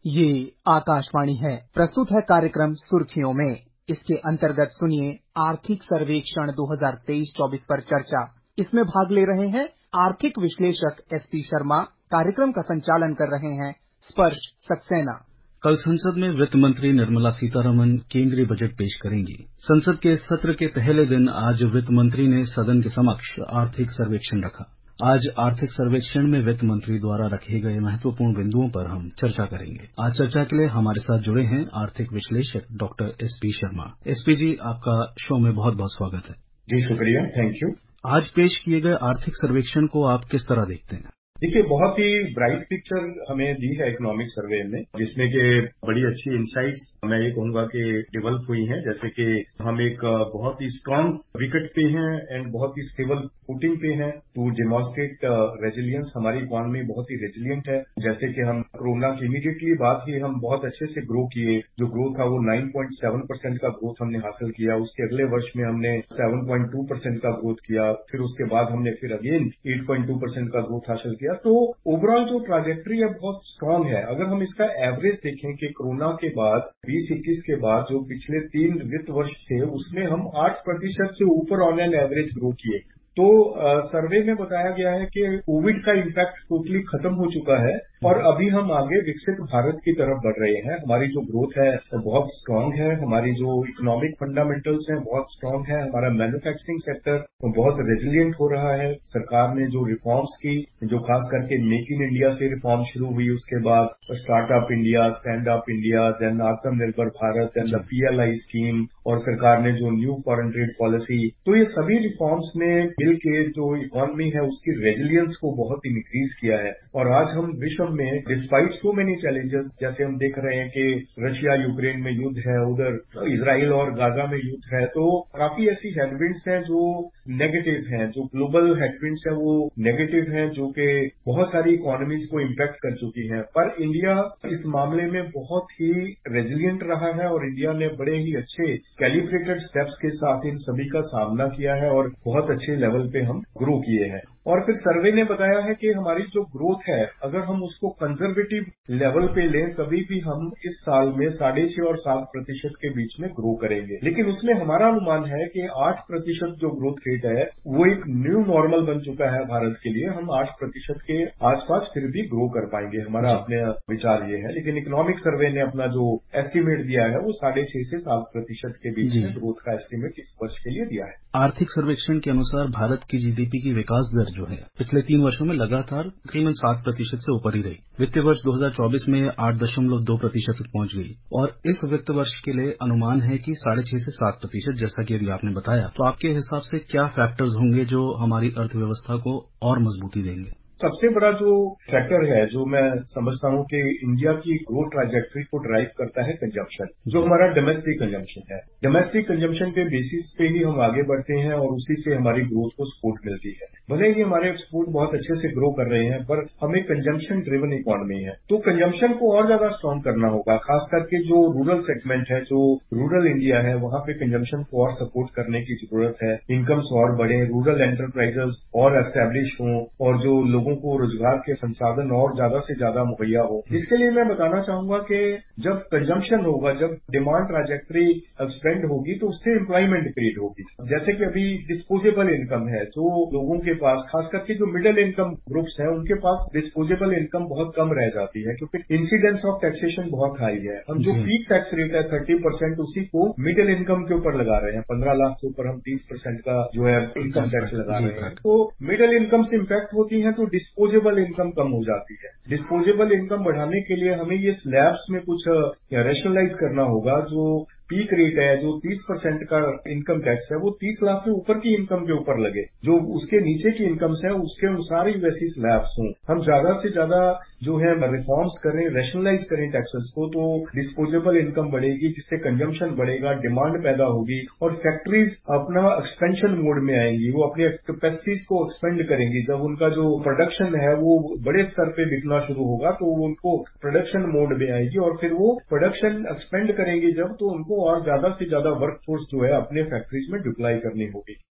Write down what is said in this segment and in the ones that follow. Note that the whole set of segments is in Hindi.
ये आकाशवाणी है। प्रस्तुत है कार्यक्रम सुर्खियों में। इसके अंतर्गत सुनिए आर्थिक सर्वेक्षण 2023-24 पर चर्चा। इसमें भाग ले रहे हैं आर्थिक विश्लेषक एसपी शर्मा। कार्यक्रम का संचालन कर रहे हैं स्पर्श सक्सेना। कल संसद में वित्त मंत्री निर्मला सीतारमण केंद्रीय बजट पेश करेंगी। संसद के सत्र के पहले दिन आज वित्त मंत्री ने सदन के समक्ष आर्थिक सर्वेक्षण रखा। आज आर्थिक सर्वेक्षण में वित्त मंत्री द्वारा रखे गए महत्वपूर्ण बिंदुओं पर हम चर्चा करेंगे। आज चर्चा के लिए हमारे साथ जुड़े हैं आर्थिक विश्लेषक doctor SP Sharma. SP ji, आपका शो में बहुत बहुत स्वागत है। जी शुक्रिया, थैंक यू। आज पेश किए गए आर्थिक सर्वेक्षण को आप किस तरह देखते हैं? देखिए, बहुत ही ब्राइट पिक्चर हमें दी है इकोनॉमिक सर्वे में, जिसमें कि बड़ी अच्छी इंसाइट्स मैं ये कहूंगा कि डेवलप हुई हैं। जैसे कि हम एक बहुत ही स्ट्रांग विकेट पे हैं एंड बहुत ही स्टेबल फुटिंग पे हैं टू डेमोन्स्ट्रेट रेजिलियंस। हमारी इकोनॉमी बहुत ही रेजिलियंट है। जैसे कि हम कोरोना की इमीडिएटली बाद ही हम बहुत अच्छे से ग्रो किए। जो ग्रोथ था वो 9.7% का ग्रोथ हमने हासिल किया। उसके अगले वर्ष में हमने 7.2% का ग्रोथ किया। फिर उसके बाद हमने फिर अगेन 8.2% का ग्रोथ हासिल किया। तो ओवरऑल जो ट्रैजेक्टरी है बहुत स्ट्रांग है। अगर हम इसका एवरेज देखें कि कोरोना के बाद 20-21 के बाद जो पिछले 3 वित्त वर्ष थे उसमें हम 8% से ऊपर ऑन एन एवरेज ग्रो किए। तो सर्वे में बताया गया है कि कोविड का इम्पैक्ट टोटली खत्म हो चुका है और अभी हम आगे विकसित भारत की तरफ बढ़ रहे हैं। हमारी जो ग्रोथ है वो बहुत स्ट्रांग है। हमारी जो इकोनॉमिक फंडामेंटल्स हैं बहुत स्ट्रांग है। हमारा मैन्युफैक्चरिंग सेक्टर बहुत रेजिलियंट हो रहा है। सरकार ने जो रिफॉर्म्स की, जो खास करके मेक इन इंडिया से रिफॉर्म शुरू हुई, उसके बाद startup India, stand up India, then Atmanirbhar Bharat, then the PLI scheme और सरकार ने जो न्यू फॉरेन ट्रेड पॉलिसी, तो ये सभी रिफॉर्म्स ने मिल के जो इकोनॉमी है उसकी रेजिलियंस को बहुत इंक्रीज किया है। और आज हम विश्व में डिस्पाइट सो मेनी चैलेंजेस, जैसे हम देख रहे हैं कि रशिया यूक्रेन में युद्ध है, उधर इजराइल और गाजा में युद्ध है, तो काफी ऐसी हेडविंड्स हैं जो नेगेटिव हैं, जो ग्लोबल हेडविंड्स हैं वो नेगेटिव हैं, जो कि बहुत सारी इकोनॉमीज को इम्पैक्ट कर चुकी हैं। पर इंडिया इस मामले में बहुत ही रेजिलियंट रहा है और इंडिया ने बड़े ही अच्छे कैलिब्रेटेड स्टेप्स के साथ इन सभी का सामना किया है और बहुत अच्छे लेवल पे हम ग्रो किए हैं। और फिर सर्वे ने बताया है कि हमारी जो ग्रोथ है, अगर हम उसको कंजर्वेटिव लेवल पे लें तभी भी हम इस साल में 6.5 और 7% के बीच में ग्रो करेंगे। लेकिन उसमें हमारा अनुमान है कि 8% जो ग्रोथ रेट है वो एक न्यू नॉर्मल बन चुका है भारत के लिए। हम 8% के आसपास फिर भी ग्रो कर पाएंगे, हमारा अपने विचार ये है। लेकिन इकोनॉमिक सर्वे ने अपना जो एस्टीमेट दिया है वो 6.5 से 7% के बीच में ग्रोथ का एस्टीमेट इस वर्ष के लिए दिया है। आर्थिक सर्वेक्षण के अनुसार भारत की जीडीपी की विकास दर जो है पिछले 3 वर्षों में लगातार तकरीबन 7% से ऊपर ही रही। वित्तीय वर्ष 2024 में 8.2% तक पहुंच गई और इस वित्त वर्ष के लिए अनुमान है कि 6.5 से 7%, जैसा कि अभी आपने बताया। तो आपके हिसाब से क्या फैक्टर्स होंगे जो हमारी अर्थव्यवस्था को और मजबूती देंगे? सबसे बड़ा जो फैक्टर है, जो मैं समझता हूं कि इंडिया की ग्रोथ ट्रैजेक्टरी को ड्राइव करता है कंजम्पशन, जो हमारा डोमेस्टिक कंजम्पशन है। डोमेस्टिक कंजम्पशन के बेसिस पे ही हम आगे बढ़ते हैं और उसी से हमारी ग्रोथ को सपोर्ट मिलती है। भले ही हमारे एक्सपोर्ट बहुत अच्छे से ग्रो कर रहे हैं, पर हमें कंजम्पशन ड्रिवन इकोनॉमी है, तो कंजम्पशन को और ज्यादा स्ट्रांग करना होगा। खास करके जो रूरल सेगमेंट है, जो रूरल इंडिया है, वहां पे कंजम्पशन को और सपोर्ट करने की जरूरत है। इनकम्स और बढ़े, रूरल एंटरप्राइजेस और एस्टैब्लिश हों और जो लोगों को रोजगार के संसाधन और ज्यादा से ज्यादा मुहैया हो। इसके लिए मैं बताना चाहूंगा कि जब कंजम्पशन होगा, जब डिमांड ट्रैजेक्टरी एक्सपेंड होगी, तो उससे एम्प्लॉयमेंट क्रिएट होगी। जैसे कि अभी डिस्पोजेबल इनकम है, जो लोगों के पास, खास करके जो मिडिल इनकम ग्रुप्स हैं, उनके पास डिस्पोजेबल इनकम बहुत कम रह जाती है, क्योंकि इंसिडेंस ऑफ टैक्सेशन बहुत हाई है। हम जो पीक टैक्स रेट है 30%, उसी को मिडिल इनकम के ऊपर लगा रहे हैं। 15 लाख के ऊपर हम 30% का जो है इनकम टैक्स लगा रहे हैं। तो मिडिल इनकम से इम्पैक्ट होती है, तो डिस्पोजेबल इनकम कम हो जाती है। डिस्पोजेबल इनकम बढ़ाने के लिए हमें ये स्लैब्स में कुछ रैशनलाइज करना होगा। जो पीक रेट है, जो 30% का इनकम टैक्स है, वो 30 लाख के ऊपर की इनकम के ऊपर लगे। जो उसके नीचे की इनकम्स है उसके अनुसार ही वैसी स्लैब्स हों। हम ज्यादा से ज्यादा जो है रिफॉर्म्स करें, रैशनलाइज करें टैक्सेस को, तो डिस्पोजेबल इनकम बढ़ेगी, जिससे कंजम्पशन बढ़ेगा, डिमांड पैदा होगी और फैक्ट्रीज अपना एक्सपेंशन मोड में आएंगी। वो अपनी कैपेसिटीज को एक्सपेंड करेंगी। जब उनका जो प्रोडक्शन है वो बड़े स्तर पे बिकना शुरू होगा, तो वो उनको प्रोडक्शन मोड में आएगी और फिर वो प्रोडक्शन एक्सपेंड करेंगी जब, तो उनको और ज्यादा से ज्यादा वर्कफोर्स जो है अपने फैक्ट्रीज में डिप्लॉय करनी होगी।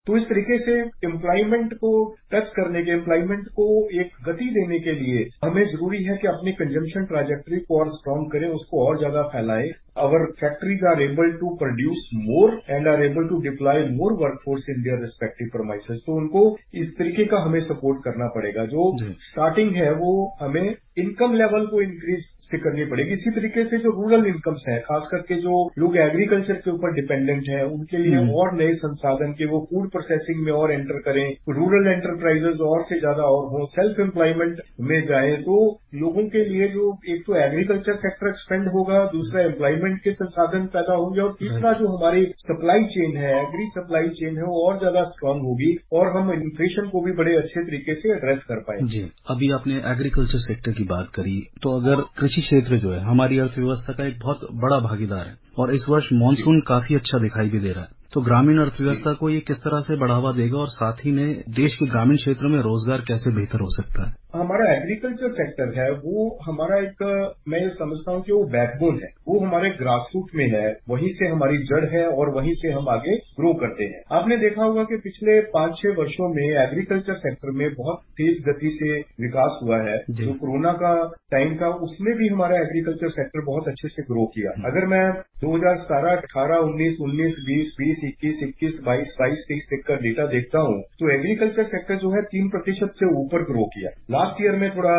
तो इस तरीके से एम्प्लॉयमेंट को टच करने के, एम्प्लॉयमेंट को एक गति देने के लिए हमें जरूरी है कि अपनी कंजम्पशन ट्रैजेक्टरी को और स्ट्रांग करें, उसको और ज्यादा फैलाएं। Our factories are able to produce more and are able to deploy more workforce in their respective premises. तो उनको इस तरीके का हमें सपोर्ट करना पड़ेगा। जो स्टार्टिंग है वो हमें इनकम लेवल को इंक्रीज से करनी पड़ेगी। इसी तरीके से जो रूरल इनकम्स हैं, खास करके जो लोग एग्रीकल्चर के ऊपर डिपेंडेंट हैं, उनके लिए और नए संसाधन के वो फूड प्रोसेसिंग में और एंटर करें, रूरल एंटरप्राइजेज और से ज्यादा और हों, सेल्फ एम्प्लॉयमेंट में जाए, तो लोगों के लिए जो एक तो एग्रीकल्चर सेक्टर एक्सपेंड होगा, दूसरा एम्प्लॉयमेंट के संसाधन पैदा होंगे, और तीसरा जो हमारी सप्लाई चेन है, एग्री सप्लाई चेन है, वो और ज्यादा स्ट्रांग होगी और हम इन्फ्लेशन को भी बड़े अच्छे तरीके से एड्रेस कर पाएंगे। जी, अभी आपने एग्रीकल्चर सेक्टर की बात करी, तो अगर कृषि क्षेत्र जो है हमारी अर्थव्यवस्था का एक बहुत बड़ा भागीदार है और इस वर्ष मानसून काफी अच्छा दिखाई भी दे रहा है, तो ग्रामीण अर्थव्यवस्था को ये किस तरह से बढ़ावा देगा और साथ ही में देश के ग्रामीण क्षेत्रों में रोजगार कैसे बेहतर हो सकता है? हमारा एग्रीकल्चर सेक्टर है वो हमारा एक, मैं ये समझता हूँ कि वो बैकबोन है, वो हमारे ग्रासरूट में है, वहीं से हमारी जड़ है और वहीं से हम आगे ग्रो करते हैं। आपने देखा होगा कि पिछले 5-6 वर्षों में एग्रीकल्चर सेक्टर में बहुत तेज गति से विकास हुआ है। जो कोरोना का टाइम था उसमें भी हमारा एग्रीकल्चर सेक्टर बहुत अच्छे से ग्रो किया। अगर मैं 2017, 18, 19, 20, 21, 21, 22, 23 तक का डेटा देखता हूँ तो एग्रीकल्चर सेक्टर जो है 3% से ऊपर ग्रो किया। लास्ट ईयर में थोड़ा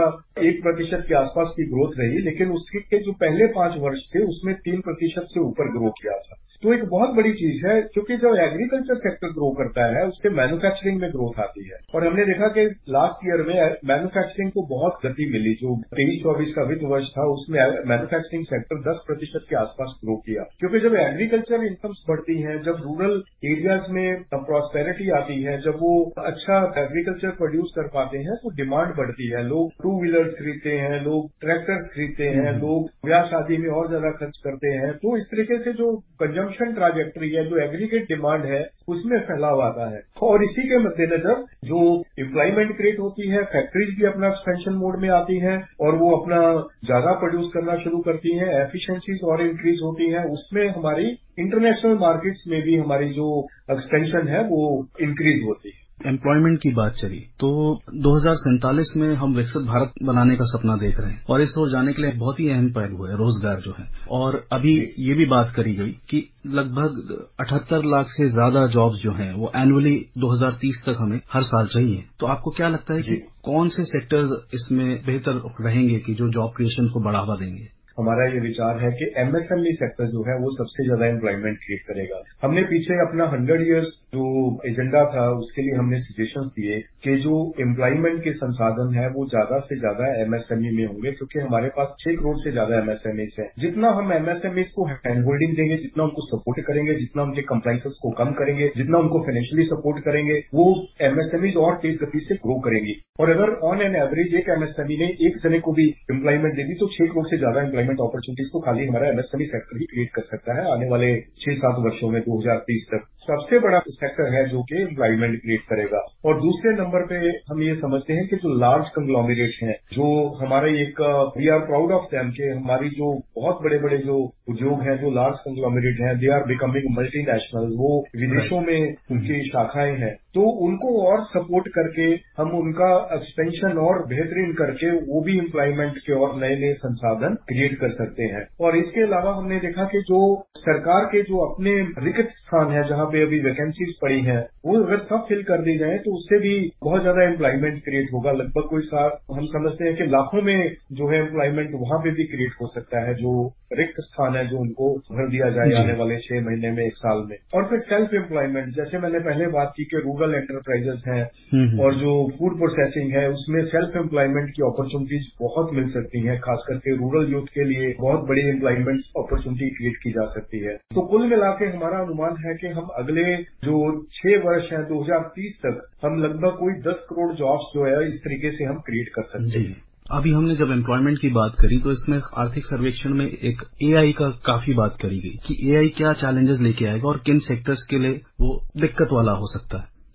1% के आसपास की ग्रोथ रही, लेकिन उसके जो पहले 5 वर्ष थे उसमें 3% से ऊपर ग्रो किया था। तो एक बहुत बड़ी चीज है, क्योंकि जब एग्रीकल्चर सेक्टर ग्रो करता है उससे मैन्युफैक्चरिंग में ग्रोथ आती है। और हमने देखा कि लास्ट ईयर में मैन्युफैक्चरिंग को बहुत गति मिली। जो 23-24 का वित्त वर्ष था उसमें मैन्युफैक्चरिंग सेक्टर 10% के आसपास ग्रो किया, क्योंकि जब एग्रीकल्चर इनकम्स बढ़ती हैं, जब रूरल एरियाज में प्रॉस्पेरिटी आती है, जब वो अच्छा एग्रीकल्चर प्रोड्यूस कर पाते हैं तो डिमांड बढ़ती है। लोग 2 व्हीलर्स खरीदते हैं, लोग ट्रैक्टर्स खरीदते हैं, लोग ब्याह शादी में और ज्यादा खर्च करते हैं। तो इस तरीके से जो कंजम्पशन ट्रैजेक्टरी है, जो एग्रीगेट डिमांड है, उसमें फैलाव आता है। और इसी के मद्देनजर जो एम्प्लॉयमेंट क्रिएट होती है, फैक्ट्रीज भी अपना एक्सपेंशन मोड में आती हैं और वो अपना ज्यादा प्रोड्यूस करना शुरू करती हैं, एफिशिएंसीज और इंक्रीज होती हैं। उसमें हमारी इंटरनेशनल मार्केट्स में भी हमारी जो एक्सपेंशन है वो इंक्रीज होती है। एम्प्लॉयमेंट की बात चली तो 2047 में हम विकसित भारत बनाने का सपना देख रहे हैं और इस ओर जाने के लिए बहुत ही अहम पहलू है रोजगार जो है। और अभी ये भी बात करी गई कि लगभग 78 लाख से ज्यादा जॉब्स जो हैं वो एनुअली 2030 तक हमें हर साल चाहिए। तो आपको क्या लगता है कि कौन से सेक्टर्स इसमें बेहतर रहेंगे कि जो जॉब क्रिएशन को बढ़ावा देंगे? हमारा ये विचार है कि एमएसएमई सेक्टर जो है वो सबसे ज्यादा एम्प्लॉयमेंट क्रिएट करेगा। हमने पीछे अपना 100 इयर्स जो एजेंडा था उसके लिए हमने सजेशंस दिए कि जो एम्प्लॉयमेंट के संसाधन है वो ज्यादा से ज्यादा एमएसएमई में होंगे, क्योंकि हमारे पास 6 करोड़ से ज्यादा एमएसएमईज हैं। जितना हम एमएसएमईज को हैंड होल्डिंग देंगे, जितना उनको सपोर्ट करेंगे, जितना उनके कंप्लाइंसेस को कम करेंगे, जितना उनको फाइनेंशियली सपोर्ट करेंगे, वो एमएसएमईज और तेज गति से ग्रो करेंगी। और अगर ऑन एन एवरेज एक एमएसएमई ने एक जने को भी एम्प्लॉयमेंट देगी तो 6 करोड़ से ज्यादा एम्प्लॉयमेंट अपॉर्चुनिटीज को खाली हमारा एमएसएमई सेक्टर ही क्रिएट कर सकता है आने वाले 6-7 वर्षों में 2030 तक। सबसे बड़ा सेक्टर है जो कि एम्प्लॉयमेंट क्रिएट करेगा। और दूसरे नंबर पे हम ये समझते हैं कि जो लार्ज कंग्लोमरेट हैं, जो हमारे एक we are proud of them कि हमारी जो बहुत बड़े बड़े जो उद्योग हैं, जो लार्ज कंग्लोमरेट हैं, दे आर बिकमिंग मल्टीनेशनल, वो विदेशों में उनकी शाखाएं हैं। तो उनको और सपोर्ट करके हम उनका एक्सपेंशन और बेहतरीन करके वो भी एम्प्लॉयमेंट के और नए नए संसाधन क्रिएट कर सकते हैं। और इसके अलावा हमने देखा कि जो सरकार के जो अपने रिक्त स्थान है जहां पे अभी वैकेंसीज पड़ी हैं, वो अगर सब फिल कर दी जाए तो उससे भी बहुत ज्यादा एम्प्लॉयमेंट क्रिएट होगा। लगभग कोई हम समझते हैं कि लाखों में जो है एम्प्लॉयमेंट वहां पे भी क्रिएट हो सकता है, जो रिक्त स्थान है जो उनको भर दिया जाए आने वाले 6 महीने में, 1 साल में। और फिर सेल्फ एम्प्लॉयमेंट, जैसे मैंने पहले बात की कि रूरल एंटरप्राइजेस हैं और जो फूड प्रोसेसिंग है उसमें सेल्फ एम्प्लॉयमेंट की अपॉर्चुनिटीज बहुत मिल सकती हैं। खास करके रूरल यूथ के लिए बहुत बड़ी एम्प्लॉयमेंट अपॉर्चुनिटी क्रिएट की जा सकती है। तो कुल मिला के हमारा अनुमान है कि हम अगले जो 6 वर्ष हैं 2030 तक हम लगभग कोई 10 करोड़ जॉब्स जो है इस तरीके से हम क्रिएट कर सकते हैं। अभी हमने जब एम्प्लॉयमेंट की बात करी तो इसमें आर्थिक सर्वेक्षण में एक एआई का काफी बात करी गई कि एआई क्या चैलेंजेस लेके आएगा और किन सेक्टर्स के लिए वो दिक्कत वाला हो सकता है।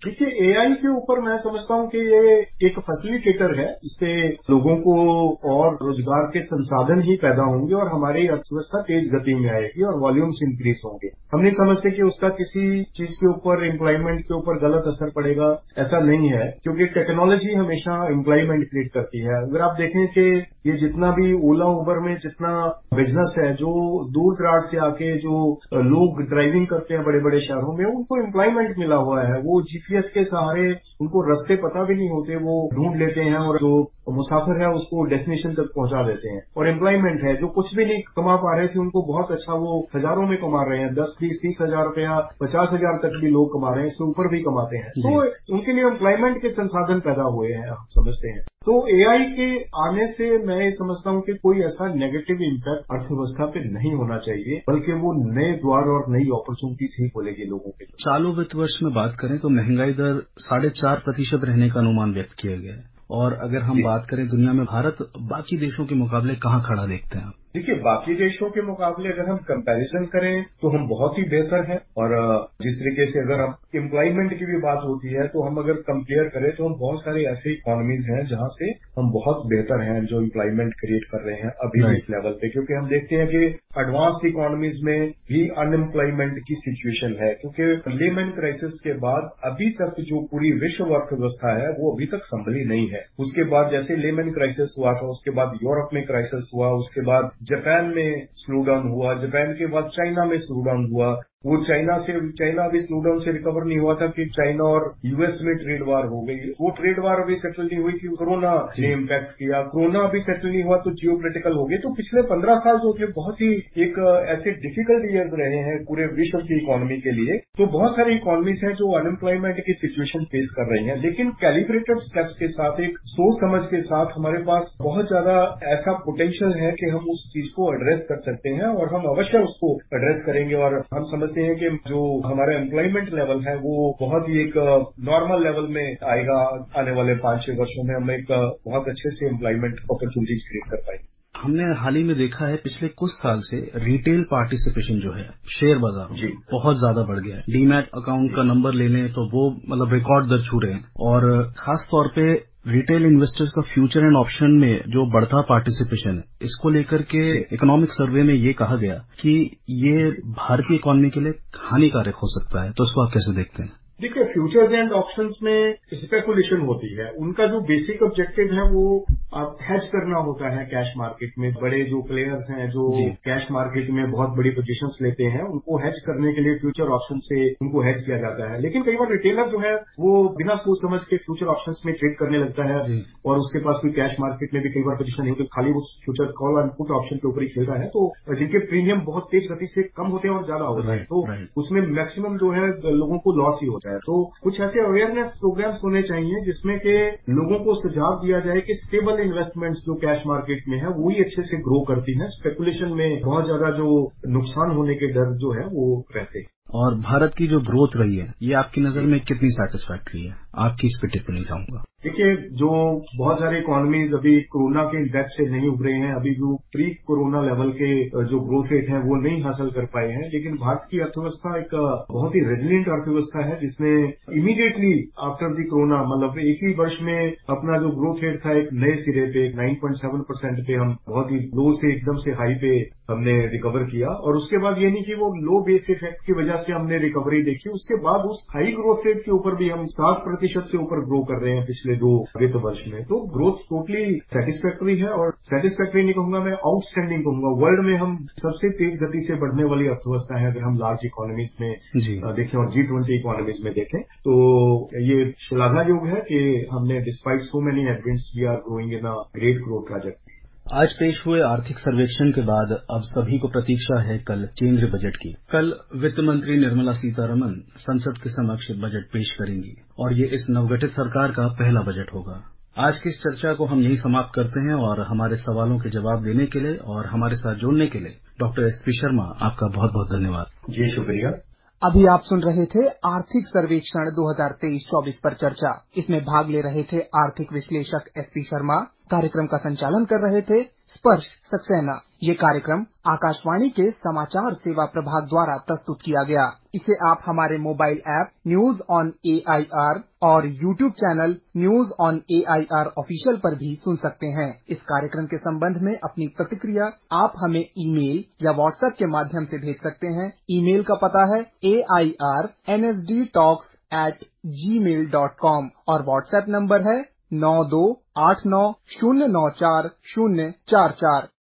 देखिए, एआई के ऊपर मैं समझता हूं कि ये एक फैसिलिटेटर है। इससे लोगों को और रोजगार के संसाधन ही पैदा होंगे और हमारी अर्थव्यवस्था तेज गति में आएगी और वॉल्यूम्स इंक्रीज होंगे। हम नहीं समझते कि उसका किसी चीज के ऊपर, एम्प्लॉयमेंट के ऊपर गलत असर पड़ेगा, ऐसा नहीं है, क्योंकि टेक्नोलॉजी हमेशा एम्प्लॉयमेंट क्रिएट करती है। अगर आप देखें कि ये जितना भी ओला उबर में जितना बिजनेस है, जो दूर दराज से आके जो लोग ड्राइविंग करते हैं बड़े बड़े शहरों में, उनको एम्प्लॉयमेंट मिला हुआ है। वो जीपीएस के सहारे, उनको रास्ते पता भी नहीं होते, वो ढूंढ लेते हैं और जो मुसाफिर है उसको डेस्टिनेशन तक पहुंचा देते हैं। और एम्प्लॉयमेंट है, जो कुछ भी नहीं कमा पा रहे थे उनको बहुत अच्छा, वो हजारों में कमा रहे हैं, 10, 20, 30 हजार रुपया, 50,000 तक भी लोग कमा रहे हैं, इससे ऊपर भी कमाते हैं। तो उनके लिए एम्प्लॉयमेंट के संसाधन पैदा हुए हैं, हम समझते हैं। तो एआई के आने से मैं ये समझता हूं कि कोई ऐसा नेगेटिव इम्पैक्ट अर्थव्यवस्था पे नहीं होना चाहिए, बल्कि वो नए द्वार और नई अपॉर्चुनिटीज ही खोलेगी लोगों के लिए। चालू वित्त वर्ष में बात करें तो महंगाई दर 4.5% रहने का अनुमान व्यक्त किया गया है। और अगर हम बात करें दुनिया में भारत बाकी देशों के मुकाबले कहाँ खड़ा देखते हैं आप? देखिए, बाकी देशों के मुकाबले अगर हम कंपैरिजन करें तो हम बहुत ही बेहतर हैं। और जिस तरीके से अगर हम एम्प्लॉयमेंट की भी बात होती है तो हम अगर कंपेयर करें तो हम बहुत सारे ऐसे इकोनॉमीज हैं जहां से हम बहुत बेहतर हैं, जो एम्प्लॉयमेंट क्रिएट कर रहे हैं अभी भी इस लेवल पे। क्योंकि हम देखते हैं कि एडवांस्ड इकोनॉमीज में भी अनएम्प्लॉयमेंट की सिचुएशन है, क्योंकि लेमन क्राइसिस के बाद अभी तक जो पूरी विश्व अर्थव्यवस्था है वो अभी तक संभली नहीं है। उसके बाद जैसे लेमन क्राइसिस हुआ था, उसके बाद यूरोप में क्राइसिस हुआ, उसके बाद जापान में स्लो डाउन हुआ, जापान के बाद चाइना में स्लो डाउन हुआ। वो चाइना अभी स्लो डाउन से रिकवर नहीं हुआ था कि चाइना और यूएस में ट्रेड वार हो गई। वो ट्रेड वार अभी सेटल नहीं हुई थी, कोरोना ने इम्पैक्ट किया। कोरोना अभी सेटल नहीं हुआ तो जियोपॉलिटिकल हो गए। तो पिछले 15 साल जो थे बहुत ही एक ऐसे डिफिकल्ट ईयर्स रहे हैं पूरे विश्व की इकोनॉमी के लिए। तो बहुत सारी इकोनॉमीज हैं जो अनएम्प्लॉयमेंट की सिचुएशन फेस कर रही हैं, लेकिन कैलिब्रेटेड स्टेप्स के साथ, एक सोच समझ के साथ हमारे पास बहुत ज्यादा ऐसा पोटेंशियल है कि हम उस चीज को एड्रेस कर सकते हैं और हम अवश्य उसको एड्रेस करेंगे। और हम समझते हैं कि जो हमारा एम्प्लॉयमेंट लेवल है वो बहुत ही एक नॉर्मल लेवल में आएगा। आने वाले 5-6 वर्षों में हम एक बहुत अच्छे से एम्प्लॉयमेंट अपॉर्चुनिटीज क्रिएट कर पाएंगे। हमने हाल ही में देखा है पिछले कुछ साल से रिटेल पार्टिसिपेशन जो है शेयर बाजार में बहुत ज्यादा बढ़ गया है। डीमैट अकाउंट का नंबर ले लें तो वो मतलब रिकॉर्ड दर छू रहे हैं। और खास तौर पे रिटेल इन्वेस्टर्स का फ्यूचर एंड ऑप्शन में जो बढ़ता पार्टिसिपेशन है, इसको लेकर के इकोनॉमिक सर्वे में ये कहा गया कि ये भारतीय इकोनॉमी के लिए हानिकारक हो सकता है। तो उसको आप कैसे देखते हैं? देखिए, फ्यूचर्स एंड ऑप्शंस में स्पेकुलेशन होती है। उनका जो बेसिक ऑब्जेक्टिव है वो हेज करना होता है कैश मार्केट में। बड़े जो प्लेयर्स हैं जो कैश मार्केट में बहुत बड़ी पोजीशंस लेते हैं, उनको हेज करने के लिए फ्यूचर ऑप्शन से उनको हेज किया जाता है। लेकिन कई बार रिटेलर जो है वो बिना सोच समझ के फ्यूचर ऑप्शंस में ट्रेड करने लगता है और उसके पास कोई कैश मार्केट में भी कई बार पोजीशन नहीं होती, खाली वो future call and put option के ऊपर ही खेलता है। तो जिनके प्रीमियम बहुत तेज गति से कम होते हैं और ज्यादा होते हैं, तो उसमें मैक्सिमम जो है लोगों को लॉस ही होता है। तो कुछ ऐसे अवेयरनेस प्रोग्राम्स होने चाहिए जिसमें कि लोगों को सुझाव दिया जाए कि स्टेबल इन्वेस्टमेंट्स जो कैश मार्केट में है वही अच्छे से ग्रो करती हैं। स्पेकुलेशन में बहुत ज्यादा जो नुकसान होने के डर जो है वो रहते हैं। और भारत की जो ग्रोथ रही है ये आपकी नजर में कितनी सैटिस्फैक्टरी है? आपकी इस पर टिप्पणी चाहूंगा। देखिए, जो बहुत सारे इकोनॉमीज अभी कोरोना के इम्पैक्ट से नहीं उभरे हैं, अभी जो प्री कोरोना लेवल के जो ग्रोथ रेट हैं वो नहीं हासिल कर पाए हैं। लेकिन भारत की अर्थव्यवस्था एक बहुत ही रेजिलिएंट अर्थव्यवस्था है जिसने इमीडिएटली आफ्टर दी कोरोना, मतलब एक ही वर्ष में अपना जो ग्रोथ रेट था एक नए सिरे पे 9.7% पे हम बहुत ही लो से एकदम से हाई पे हमने रिकवर किया। और उसके बाद ये नहीं कि वो लो बेस इफेक्ट की वजह से हमने रिकवरी देखी, उसके बाद उस हाई ग्रोथ रेट के ऊपर भी हम 7% से ऊपर ग्रो कर रहे हैं पिछले 2 वित्त वर्ष में। तो ग्रोथ टोटली सेटिस्फैक्टरी है। और सेटिस्फैक्टरी नहीं कहूंगा मैं, आउटस्टैंडिंग कहूंगा। वर्ल्ड में हम सबसे तेज गति से बढ़ने वाली अर्थव्यवस्था है अगर हम लार्ज इकोनॉमीज में देखें और G20 इकोनॉमीज में देखें। तो ये श्लाघायोग है कि हमने despite so many headwinds we are growing in a great growth trajectory. आज पेश हुए आर्थिक सर्वेक्षण के बाद अब सभी को प्रतीक्षा है कल केंद्रीय बजट की। कल वित्त मंत्री निर्मला सीतारमण संसद के समक्ष बजट पेश करेंगी और ये इस नवगठित सरकार का पहला बजट होगा। आज की इस चर्चा को हम यहीं समाप्त करते हैं और हमारे सवालों के जवाब देने के लिए और हमारे साथ जुड़ने के लिए डॉक्टर SP शर्मा, आपका बहुत बहुत धन्यवाद। जी शुक्रिया। अभी आप सुन रहे थे आर्थिक सर्वेक्षण 2023-24 पर चर्चा। इसमें भाग ले रहे थे आर्थिक विश्लेषक SP शर्मा कार्यक्रम का संचालन कर रहे थे स्पर्श सक्सेना। ये कार्यक्रम आकाशवाणी के समाचार सेवा प्रभाग द्वारा प्रस्तुत किया गया। इसे आप हमारे mobile app news on AIR और YouTube channel news on AIR official पर भी सुन सकते हैं। इस कार्यक्रम के संबंध में अपनी प्रतिक्रिया आप हमें ईमेल या व्हाट्सएप के माध्यम से भेज सकते हैं। ईमेल का पता है airnsdtalks@gmail.com और व्हाट्सएप नंबर है 9289094044।